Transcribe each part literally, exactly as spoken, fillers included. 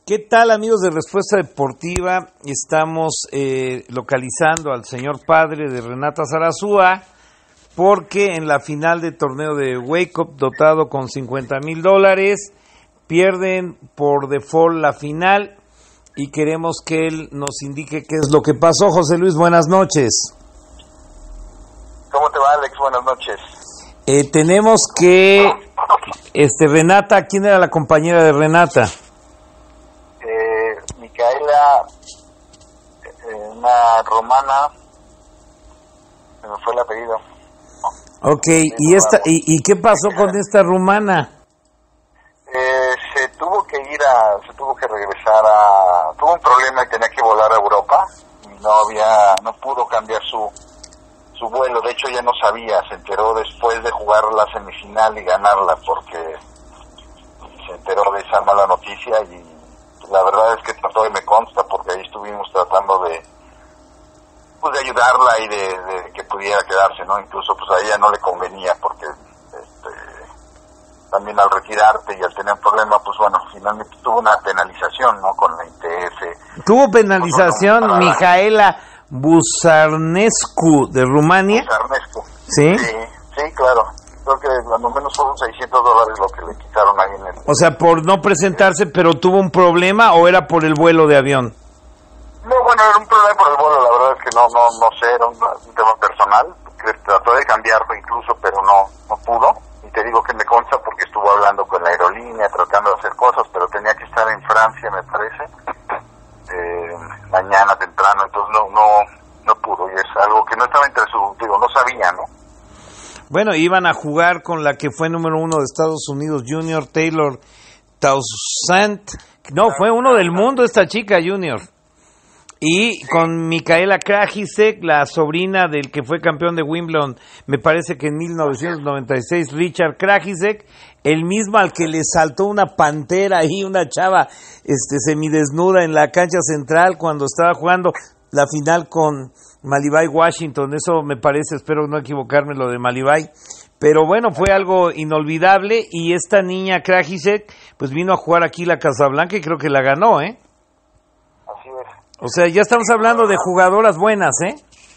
¿Qué tal, amigos de Respuesta Deportiva? Estamos eh, localizando al señor padre de Renata Zarazúa, porque en la final de torneo de Wake Up, dotado con cincuenta mil dólares, pierden por default la final y queremos que él nos indique qué es lo que pasó. José Luis, buenas noches. ¿Cómo te va, Alex? Buenas noches. Eh, tenemos que, este, Renata, ¿quién era la compañera de Renata? Eh, Micaela, eh, una romana, se me fue el apellido. Ok, ¿y esta y, y qué pasó con esta rumana? Eh, se tuvo que ir a, se tuvo que regresar a, tuvo un problema y tenía que volar a Europa y no había, no pudo cambiar su su vuelo. De hecho ella no sabía, se enteró después de jugar la semifinal y ganarla, porque se enteró de esa mala noticia y la verdad es que trató, y me consta porque ahí estuvimos tratando de pues de ayudarla y de, de que pudiera quedarse, ¿no? Incluso pues a ella no le convenía porque este, también al retirarte y al tener un problema, pues bueno, finalmente tuvo una penalización, ¿no? Con la I T F. Tuvo penalización con Mihaela Buzarnescu de Rumania. Buzarnescu. ¿Sí? Sí, sí, claro. Creo que cuando menos fueron seiscientos dólares lo que le quitaron ahí en el... O sea, por no presentarse, pero tuvo un problema, ¿o era por el vuelo de avión? No, bueno, era un problema por el vuelo, la verdad es que no no no sé, era un, un tema personal, que trató de cambiarlo incluso, pero no no pudo, y te digo que me consta porque estuvo hablando con la aerolínea, tratando de hacer cosas, pero tenía que estar en Francia, me parece, eh, mañana temprano, entonces no no no pudo, y es algo que no estaba entre su, digo, no sabía, ¿no? Bueno, iban a jugar con la que fue número uno de Estados Unidos, Junior Taylor Townsend, no, fue uno del mundo esta chica, Junior. Y con Micaela Krajicek, la sobrina del que fue campeón de Wimbledon, me parece que en mil novecientos noventa y seis, Richard Krajicek, el mismo al que le saltó una pantera ahí, una chava este semidesnuda en la cancha central cuando estaba jugando la final con Malibay Washington. Eso me parece, espero no equivocarme, lo de Malibay. Pero bueno, fue algo inolvidable, y esta niña Krajicek pues vino a jugar aquí la Casablanca y creo que la ganó, ¿eh? Así es. O sea, ya estamos hablando de jugadoras buenas, ¿eh?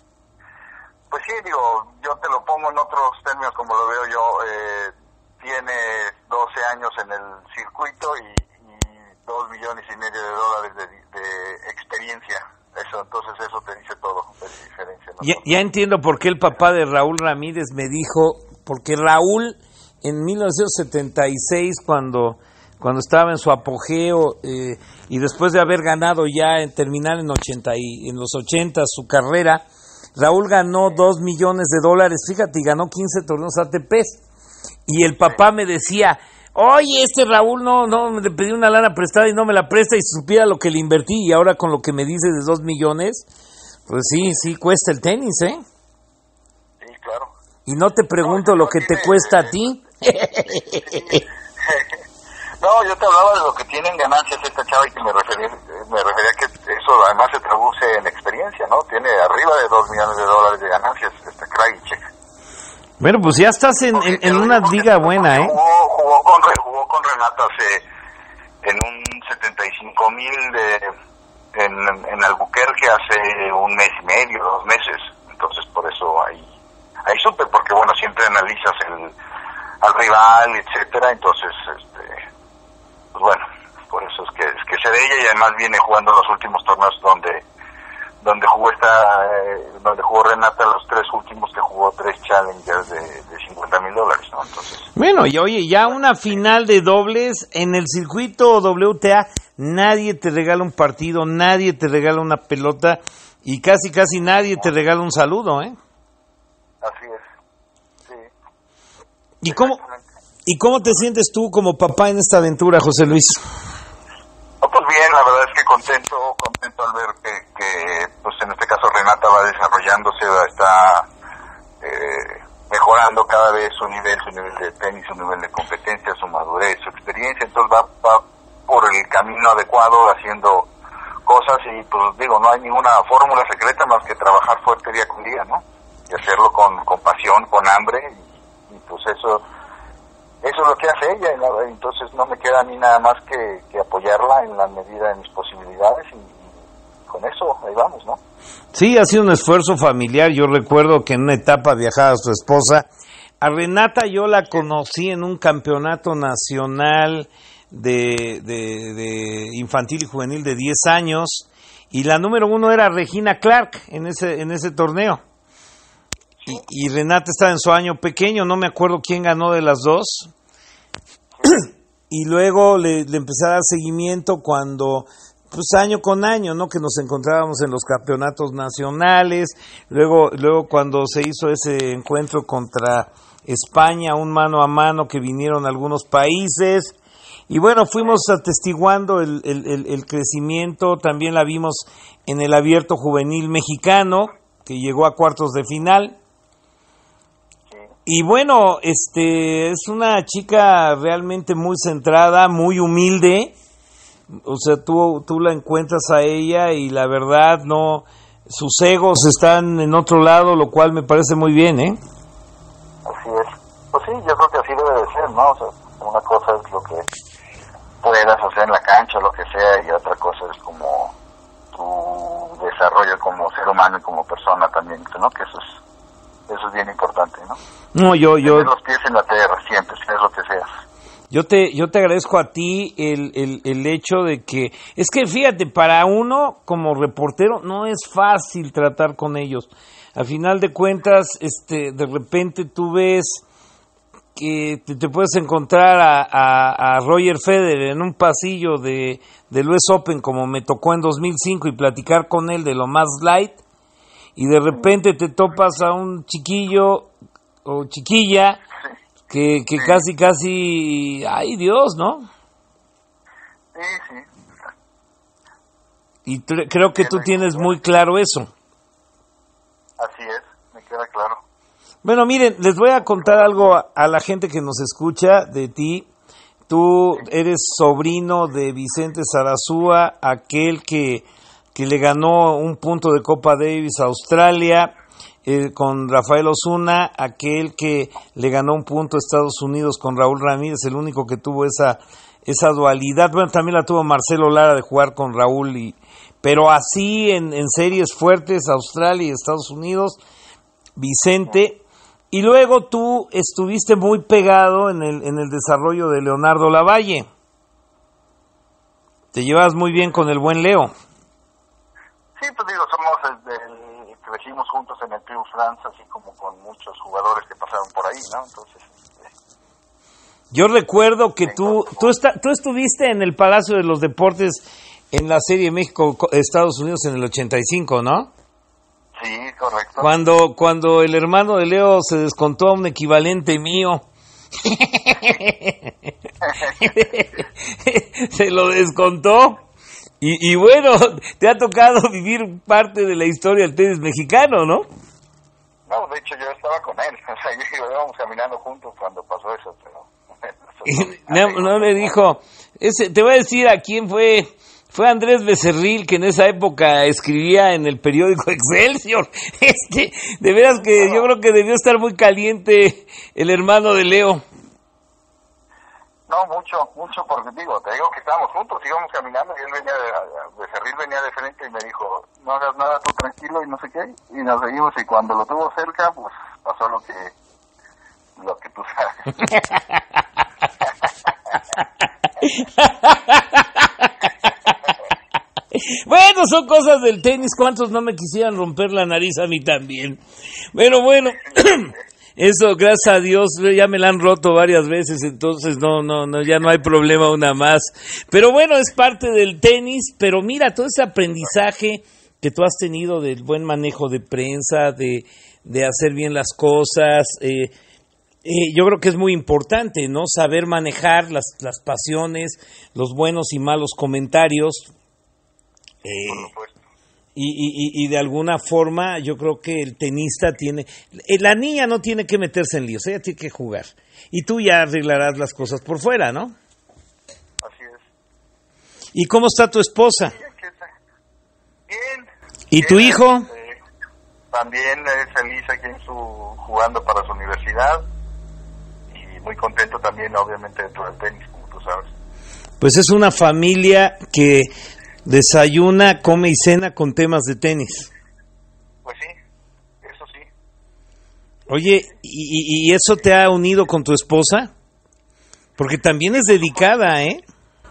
Pues sí, digo, yo te lo pongo en otros términos como lo veo yo. Eh, tiene doce años en el circuito y, y dos millones y medio de dólares de, de experiencia. Eso, entonces eso te dice todo de diferencia, ¿no? Ya, ya entiendo por qué el papá de Raúl Ramírez me dijo, porque Raúl en mil novecientos setenta y seis, cuando... cuando estaba en su apogeo, eh, y después de haber ganado ya en terminar en ochenta y en los ochenta su carrera, Raúl ganó dos millones de dólares, fíjate, y ganó quince torneos A T P, y el papá me decía, oye, este Raúl no, no, le pedí una lana prestada y no me la presta, y supiera lo que le invertí, y ahora con lo que me dice de dos millones, pues sí, sí cuesta el tenis, ¿eh? Sí, claro. Y no te pregunto no, lo que te cuesta a ti. No, yo te hablaba de lo que tienen ganancias esta chava, y que me refería, me refería que eso además se traduce en experiencia, ¿no? Tiene arriba de dos millones de dólares de ganancias esta Krajicek. Bueno, pues ya estás en, en, en una liga buena, ¿eh? Jugó, jugó, con, jugó con Renata hace, en un setenta y cinco mil de, en, en Albuquerque hace un mes y medio, dos meses. Entonces por eso ahí, ahí supe, porque bueno, siempre analizas el al rival, etcétera, entonces este pues bueno, por eso es que es que sé de ella, y además viene jugando los últimos torneos donde donde jugó esta eh, donde jugó Renata, los tres últimos que jugó tres challengers de, de cincuenta mil dólares, ¿no? Entonces, bueno, y oye, ya una final de dobles en el circuito W T A, nadie te regala un partido, nadie te regala una pelota, y casi casi nadie te regala un saludo, ¿eh? Así es, sí. ¿Y cómo ¿Y cómo te sientes tú como papá en esta aventura, José Luis? Oh, pues bien, la verdad es que contento, contento al ver que, que pues en este caso Renata va desarrollándose, está eh, mejorando cada vez su nivel, su nivel de tenis, su nivel de competencia, su madurez, su experiencia, entonces va, va por el camino adecuado, haciendo cosas, y pues digo, no hay ninguna fórmula secreta más que trabajar fuerte día con día, ¿no? Y hacerlo con, con pasión, con hambre, y, y pues eso eso es lo que hace ella, entonces no me queda a mí nada más que, que apoyarla en la medida de mis posibilidades y, y con eso ahí vamos, ¿no? Sí, ha sido un esfuerzo familiar. Yo recuerdo que en una etapa viajaba su esposa. A Renata yo la conocí en un campeonato nacional de, de, de infantil y juvenil de diez años, y la número uno era Regina Clark en ese, en ese torneo. Y, y Renata estaba en su año pequeño, no me acuerdo quién ganó de las dos. Y luego le, le empecé a dar seguimiento cuando, pues año con año, ¿no? Que nos encontrábamos en los campeonatos nacionales. Luego, luego cuando se hizo ese encuentro contra España, un mano a mano, que vinieron algunos países. Y bueno, fuimos atestiguando el, el, el, el crecimiento. También la vimos en el Abierto Juvenil Mexicano, que llegó a cuartos de final. Y bueno, este es una chica realmente muy centrada, muy humilde. O sea, tú, tú la encuentras a ella y la verdad no, sus egos están en otro lado, lo cual me parece muy bien, ¿eh? Así es. Pues sí, yo creo que así debe de ser, ¿no? O sea, una cosa es lo que puedas hacer en la cancha, lo que sea, y otra cosa es como tu desarrollo como ser humano y como persona también, ¿no? Que eso es eso es bien importante, ¿no? No, yo, yo. Tener los pies en la tierra siempre, sea lo que seas. Yo te, yo te agradezco a ti el, el, el hecho de que, es que fíjate, para uno como reportero no es fácil tratar con ellos. Al final de cuentas, este, de repente tú ves que te, te puedes encontrar a, a, a Roger Federer en un pasillo de, del U S Open, como me tocó en dos mil cinco, y platicar con él de lo más light, y de repente te topas a un chiquillo o chiquilla que, que casi, casi, ay Dios, ¿no? Sí, sí. Y t- creo que tú tienes muy claro eso. Así es, me queda claro. Bueno, miren, les voy a contar algo a, a la gente que nos escucha de ti. Tú eres sobrino de Vicente Zarazúa, aquel que, que le ganó un punto de Copa Davis a Australia, eh, con Rafael Osuna, aquel que le ganó un punto a Estados Unidos con Raúl Ramírez, el único que tuvo esa, esa dualidad. Bueno, también la tuvo Marcelo Lara de jugar con Raúl, y, pero así en, en series fuertes, Australia y Estados Unidos, Vicente. Y luego tú estuviste muy pegado en el, en el desarrollo de Leonardo Lavalle. Te llevas muy bien con el buen Leo. Sí, pues digo, somos el, el, crecimos juntos en el Club France, así como con muchos jugadores que pasaron por ahí, ¿no? Entonces, este, yo recuerdo que tú tú, está, tú estuviste en el Palacio de los Deportes en la Serie México-Estados Unidos en el ochenta y cinco, ¿no? Sí, correcto. Cuando, cuando el hermano de Leo se descontó a un equivalente mío. Se lo descontó. Y, y bueno, te ha tocado vivir parte de la historia del tenis mexicano, ¿no? No, de hecho yo estaba con él. O sea, yo, íbamos caminando juntos cuando pasó eso, pero... no, no me dijo... Ese, te voy a decir a quién fue... Fue Andrés Becerril, que en esa época escribía en el periódico Excelsior. Este, de veras que yo creo que debió estar muy caliente el hermano de Leo. No, mucho, mucho, porque digo, te digo que estábamos juntos, íbamos caminando y él venía de, Becerril venía de frente y me dijo, no hagas nada, tú tranquilo y no sé qué, y nos seguimos, y cuando lo tuvo cerca, pues pasó lo que, lo que tú sabes. Bueno, son cosas del tenis. ¿Cuántos no me quisieran romper la nariz a mí también? Bueno, bueno, eso, gracias a Dios, ya me la han roto varias veces, entonces no, no, no, ya no hay problema una más. Pero bueno, es parte del tenis. Pero mira, todo ese aprendizaje que tú has tenido del buen manejo de prensa, de, de hacer bien las cosas, eh, Eh, yo creo que es muy importante, ¿no? Saber manejar las, las pasiones, los buenos y malos comentarios. Eh, y, y, y de alguna forma yo creo que el tenista tiene... Eh, la niña no tiene que meterse en líos, ella tiene que jugar. Y tú ya arreglarás las cosas por fuera, ¿no? Así es. ¿Y cómo está tu esposa? Bien. ¿Y bien, tu hijo? Eh, también es feliz aquí en su, jugando para su universidad. y muy contento también, obviamente, dentro del tenis, como tú sabes. Pues es una familia que desayuna, come y cena con temas de tenis. Pues sí, eso sí. Oye, ¿y, y eso te ha unido con tu esposa? Porque también es dedicada, ¿eh?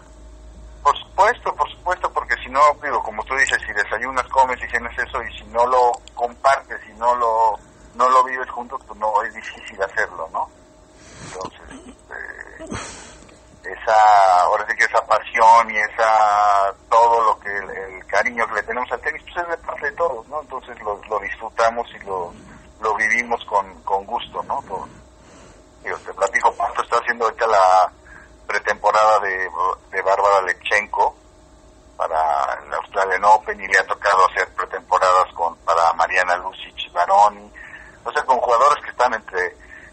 Por supuesto, por supuesto, porque si no, digo, como tú dices, si desayunas, comes y cenas eso, y si no lo compartes, si no lo no lo vives juntos, pues no, es difícil hacerlo, ¿no? Entonces, eh, esa, ahora sí que esa pasión y esa, todo lo que, el, el cariño que le tenemos al tenis, pues es de parte de todos, ¿no? Entonces lo, lo disfrutamos y lo, lo vivimos con, con gusto, ¿no? Todo. Digo, te platico, Pato está haciendo ahorita la pretemporada de, de Bárbara Lechenko para el Australian Open, y le ha tocado hacer pretemporadas con para Mariana Lucic, Baroni, o sea, con jugadores que están entre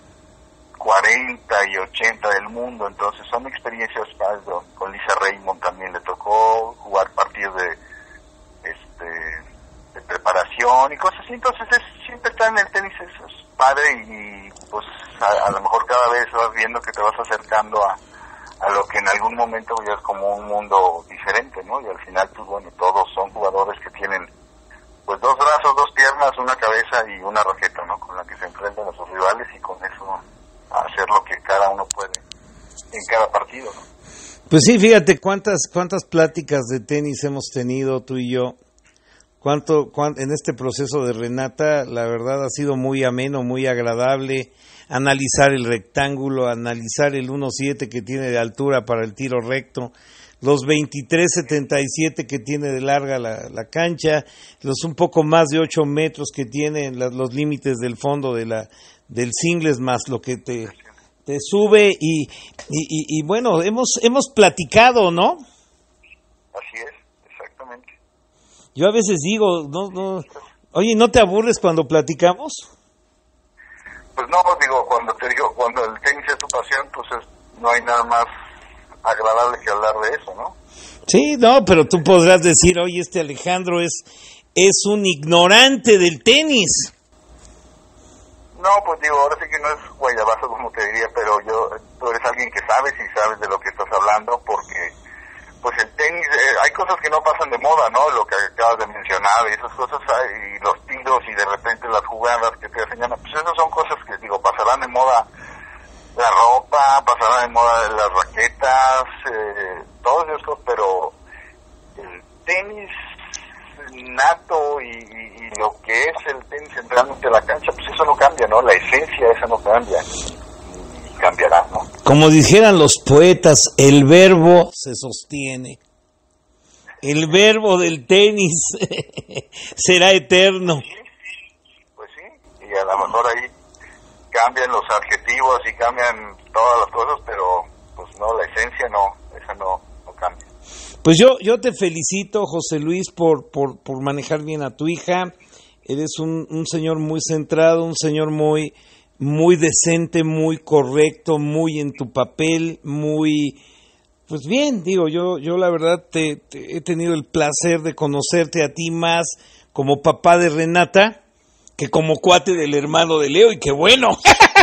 cuarenta y ochenta del mundo. Entonces son experiencias padres. Con Lisa Raymond también le tocó jugar partidos de este de preparación y cosas así. Entonces es, siempre estar en el tenis es, es padre, y pues a, a lo mejor cada vez vas viendo que te vas acercando a a lo que en algún momento ya es como un mundo diferente, ¿no? Y al final, pues bueno, todos son jugadores que tienen pues dos brazos, dos piernas, una cabeza y una raqueta, ¿no? Con la que se enfrentan a sus rivales, y con eso hacer lo que cada uno puede en cada partido, ¿no? Pues sí, fíjate cuántas cuántas pláticas de tenis hemos tenido tú y yo. Cuánto, cuánto en este proceso de Renata, la verdad ha sido muy ameno, muy agradable. Analizar el rectángulo, analizar el uno siete que tiene de altura para el tiro recto, los veintitrés setenta y siete que tiene de larga la, la cancha, los un poco más de ocho metros que tienen las, los límites del fondo de la del singles, más lo que te, te sube, y, y, y, y bueno, hemos hemos platicado, ¿no? Así es, exactamente. Yo a veces digo, no, no, oye, ¿no te aburres cuando platicamos? Pues no, digo, cuando te digo, cuando el tenis es tu pasión, pues es, no hay nada más agradable que hablar de eso, ¿no? Sí, no, pero tú podrás decir, oye, este Alejandro es es un ignorante del tenis. No, pues digo, ahora sí que no es guayabazo, como te diría, pero yo, tú eres alguien que sabes y sabes de lo que estás hablando, porque pues el tenis, eh, hay cosas que no pasan de moda, ¿no? Lo que acabas de mencionar, y esas cosas, y los tiros, y de repente las jugadas que te enseñan, pues esas son cosas que, digo, pasarán de moda la ropa, pasarán de moda las raquetas, eh, todas esas cosas, pero el tenis nato y, y, y lo que es el tenis en realmente la cancha, pues eso no cambia, ¿no? La esencia esa no cambia, y cambiará, ¿no? Como dijeran los poetas, el verbo se sostiene. El verbo del tenis será eterno. Sí, pues sí, y a lo mejor ahí cambian los adjetivos y cambian todas las cosas, pero pues no, la esencia no, esa no, no cambia. Pues yo yo te felicito, José Luis, por, por, por manejar bien a tu hija. Eres un, un señor muy centrado, un señor muy... muy decente, muy correcto, muy en tu papel, muy, pues bien, digo, yo yo la verdad te, te he tenido el placer de conocerte a ti más como papá de Renata que como cuate del hermano de Leo, y qué bueno.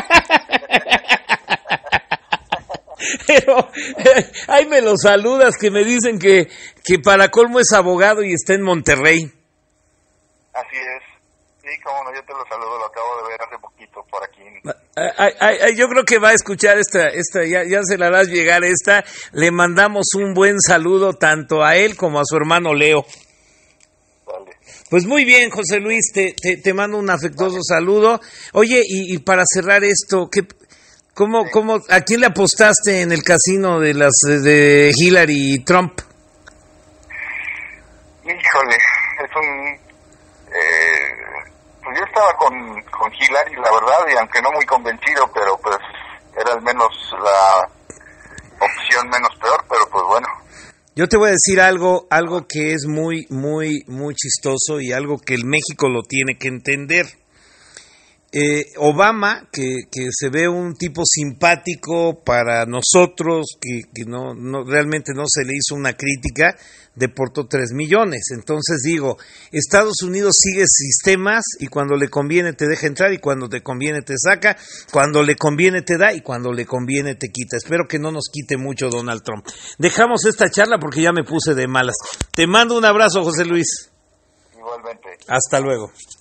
Pero ahí me lo saludas, que me dicen que, que para colmo es abogado y está en Monterrey. Así es. Sí, cómo no, yo te lo saludo, lo acabo de ver hace poquito por aquí. Ay, ay, ay, yo creo que va a escuchar esta, esta ya, ya se la harás llegar esta. Le mandamos un buen saludo tanto a él como a su hermano Leo. Vale. Pues muy bien, José Luis, te, te, te mando un afectuoso vale. saludo. Oye, y, y para cerrar esto, ¿qué, cómo, sí. cómo, ¿a quién le apostaste en el casino de las de Hillary y Trump? Híjole, es un... Eh, pues yo estaba con, con Hillary, la verdad, y aunque no muy convencido, pero pues era al menos la opción menos peor, pero pues bueno. Yo te voy a decir algo, algo que es muy, muy, muy chistoso, y algo que el México lo tiene que entender. Eh, Obama, que, que se ve un tipo simpático para nosotros, que, que no, no realmente no se le hizo una crítica, deportó tres millones. Entonces digo, Estados Unidos sigue sistemas y cuando le conviene te deja entrar y cuando te conviene te saca, cuando le conviene te da y cuando le conviene te quita. Espero que no nos quite mucho Donald Trump. Dejamos esta charla porque ya me puse de malas. Te mando un abrazo, José Luis. Igualmente. Hasta luego.